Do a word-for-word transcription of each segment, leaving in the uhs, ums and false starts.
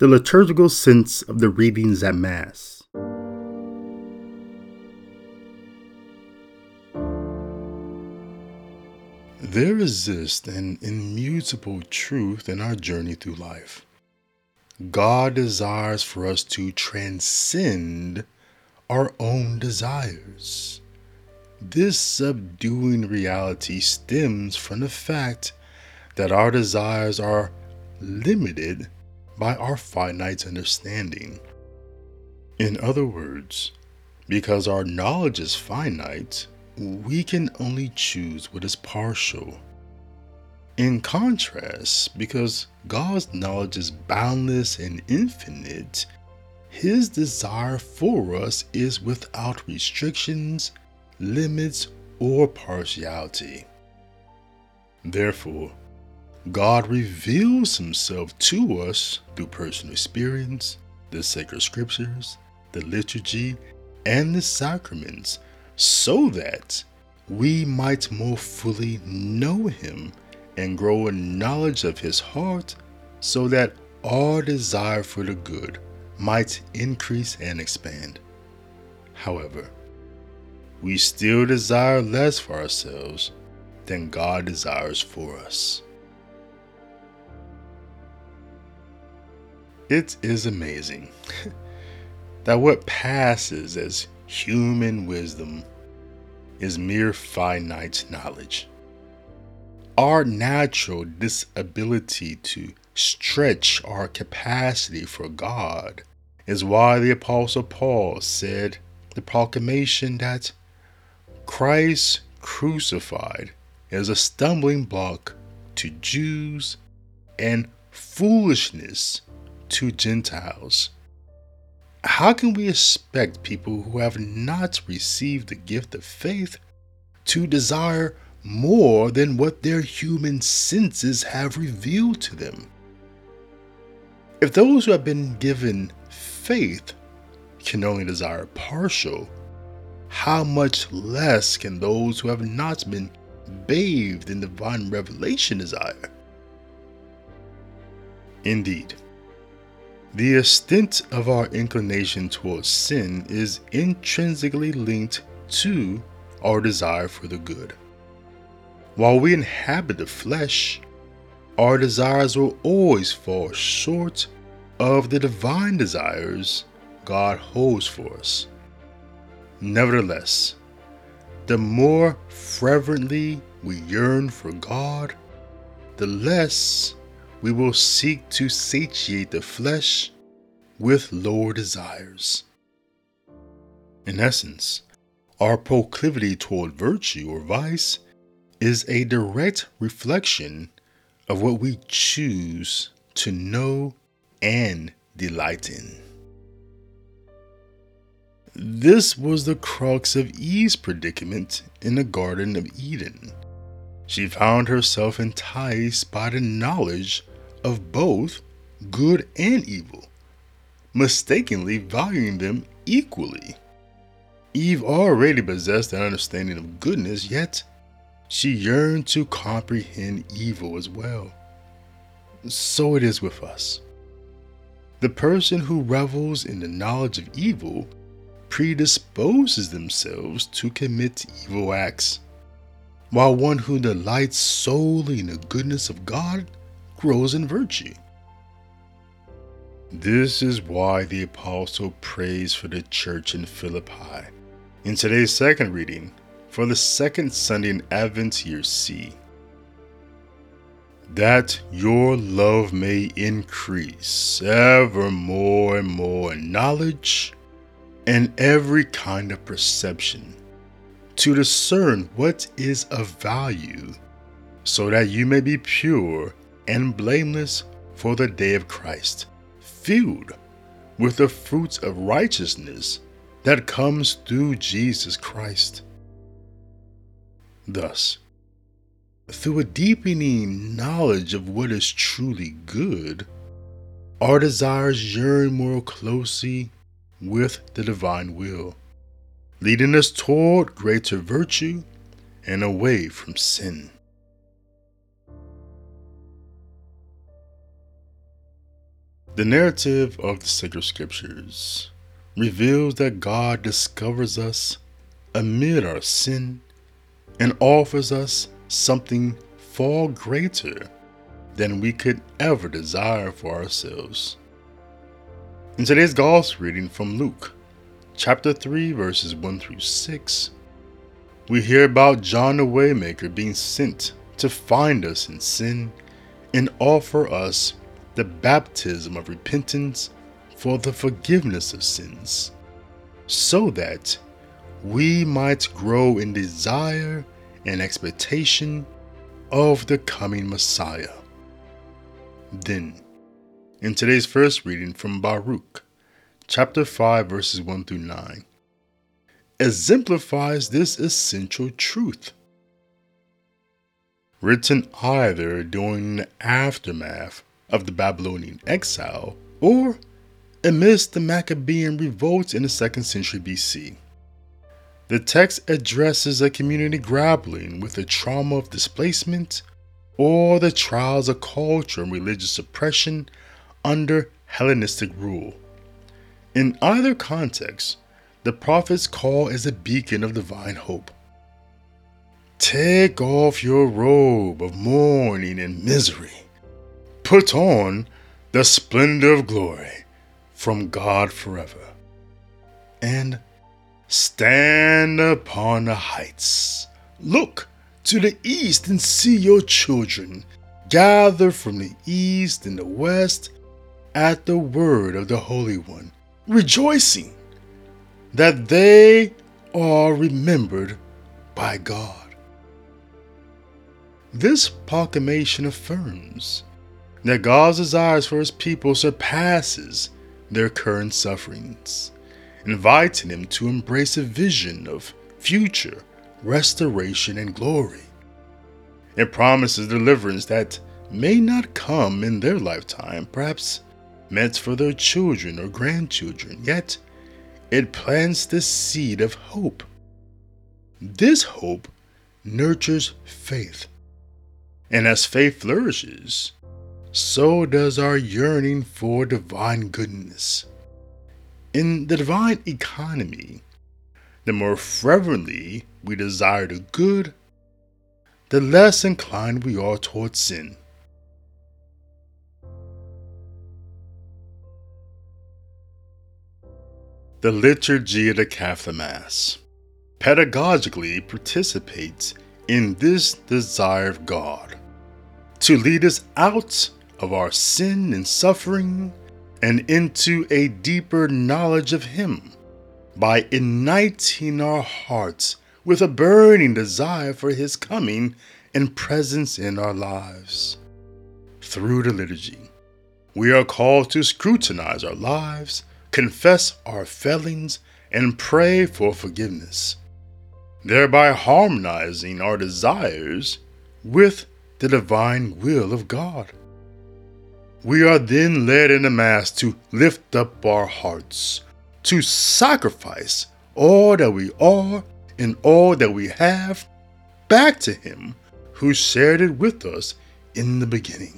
The liturgical sense of the readings at Mass. There exists an immutable truth in our journey through life. God desires for us to transcend our own desires. This subduing reality stems from the fact that our desires are limited by our finite understanding. In other words, because our knowledge is finite, we can only choose what is partial. In contrast, because God's knowledge is boundless and infinite, His desire for us is without restrictions, limits, or partiality. Therefore, God reveals Himself to us through personal experience, the sacred scriptures, the liturgy, and the sacraments, so that we might more fully know Him and grow in knowledge of His heart, so that our desire for the good might increase and expand. However, we still desire less for ourselves than God desires for us. It is amazing that what passes as human wisdom is mere finite knowledge. Our natural disability to stretch our capacity for God is why the Apostle Paul said the proclamation that Christ crucified is a stumbling block to Jews and foolishness to Gentiles. How can we expect people who have not received the gift of faith to desire more than what their human senses have revealed to them? If those who have been given faith can only desire partial, how much less can those who have not been bathed in divine revelation desire? Indeed, the extent of our inclination towards sin is intrinsically linked to our desire for the good. While we inhabit the flesh, our desires will always fall short of the divine desires God holds for us. Nevertheless, the more fervently we yearn for God, the less we will seek to satiate the flesh with lower desires. In essence, our proclivity toward virtue or vice is a direct reflection of what we choose to know and delight in. This was the crux of Eve's predicament in the Garden of Eden. She found herself enticed by the knowledge of both good and evil, mistakenly valuing them equally. Eve already possessed an understanding of goodness, yet she yearned to comprehend evil as well. So it is with us. The person who revels in the knowledge of evil predisposes themselves to commit evil acts, while one who delights solely in the goodness of God grows in virtue. This is why the apostle prays for the church in Philippi. In today's second reading, for the second Sunday in Advent year C, that your love may increase ever more and more in knowledge and every kind of perception, to discern what is of value, so that you may be pure and blameless for the day of Christ, filled with the fruits of righteousness that comes through Jesus Christ. Thus, through a deepening knowledge of what is truly good, our desires yearn more closely with the divine will, leading us toward greater virtue and away from sin. The narrative of the sacred scriptures reveals that God discovers us amid our sin and offers us something far greater than we could ever desire for ourselves. In today's gospel reading from Luke, chapter three, verses one through six, we hear about John the Waymaker being sent to find us in sin and offer us the baptism of repentance for the forgiveness of sins, so that we might grow in desire and expectation of the coming Messiah. Then, in today's first reading from Baruch, chapter five, verses one through nine, exemplifies this essential truth. Written either during the aftermath of the Babylonian exile or amidst the Maccabean revolts in the second century B C. The text addresses a community grappling with the trauma of displacement or the trials of culture and religious oppression under Hellenistic rule. In either context, the prophet's call is a beacon of divine hope. Take off your robe of mourning and misery. Put on the splendor of glory from God forever. And stand upon the heights. Look to the east and see your children gather from the east and the west at the word of the Holy One, rejoicing that they are remembered by God. This proclamation affirms that God's desires for his people surpasses their current sufferings, inviting them to embrace a vision of future restoration and glory. It promises deliverance that may not come in their lifetime, perhaps meant for their children or grandchildren, yet it plants the seed of hope. This hope nurtures faith, and as faith flourishes, so does our yearning for divine goodness. In the divine economy, the more fervently we desire the good, the less inclined we are towards sin. The liturgy of the Catholic Mass pedagogically participates in this desire of God to lead us out of our sin and suffering and into a deeper knowledge of Him by igniting our hearts with a burning desire for His coming and presence in our lives. Through the liturgy, we are called to scrutinize our lives, confess our failings, and pray for forgiveness, thereby harmonizing our desires with the divine will of God. We are then led in the Mass to lift up our hearts, to sacrifice all that we are and all that we have back to Him who shared it with us in the beginning.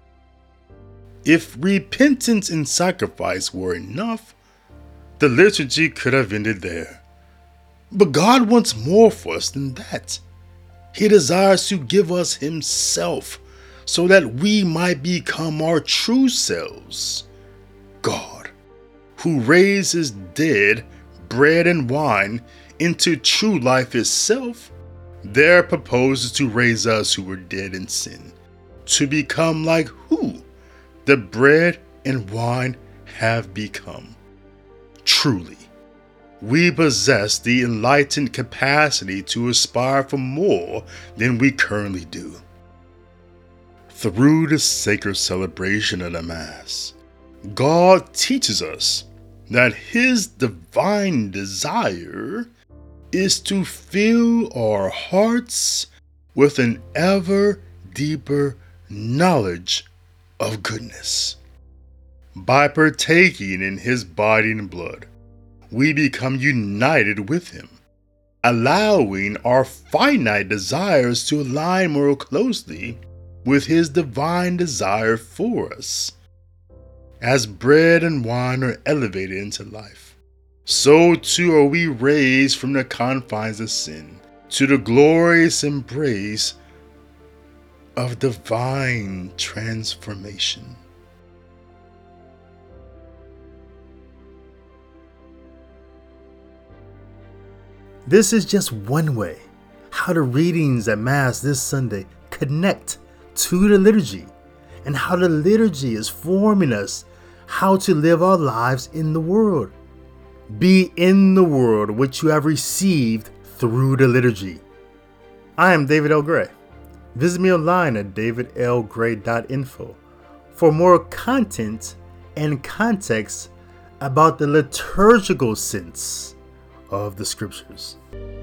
If repentance and sacrifice were enough, the liturgy could have ended there. But God wants more for us than that. He desires to give us Himself so that we might become our true selves. God, who raises dead bread and wine into true life itself, there proposes to raise us who were dead in sin, to become like who the bread and wine have become. Truly, we possess the enlightened capacity to aspire for more than we currently do. Through the sacred celebration of the Mass, God teaches us that His divine desire is to fill our hearts with an ever deeper knowledge of goodness. By partaking in His body and blood, we become united with Him, allowing our finite desires to align more closely with His divine desire for us. As bread and wine are elevated into life, so too are we raised from the confines of sin to the glorious embrace of divine transformation. This is just one way how the readings at Mass this Sunday connect to the liturgy, and how the liturgy is forming us how to live our lives in the world. Be in the world which you have received through the liturgy. I am David L. Gray. Visit me online at david l gray dot info for more content and context about the liturgical sense of the scriptures.